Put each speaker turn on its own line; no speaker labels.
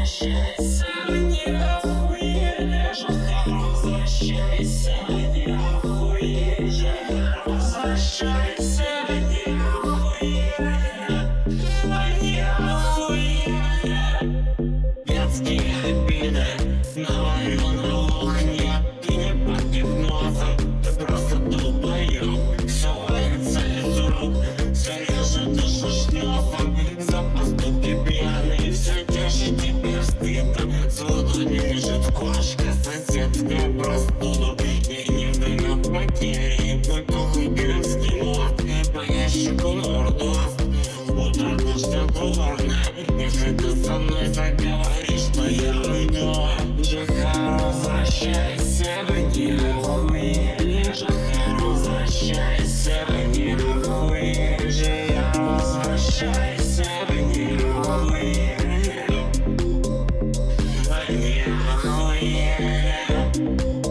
возвращайся, не охуеешь, возвращайся, не охуеешь, возвращайся, не охуеешь, не охуеешь. Детские обиды, на моем руках нет. Ты не под гипнозом, ты просто долбоёб. Всё валится из рук, зарежет душу шлёфом. За поступки пьяные, всё тише теперь стыдно. С ладони лежит кошка, соседская простуду. И не время потери, потухлый городский мод. По ящику мордов, утро дождя дурно. Если ты со мной заговоришь, что я уйду. Жихар, возвращайся, не охуеешь. Жихар, возвращайся, не охуеешь. Я возвращайся, не охуеешь. Не охуеешь.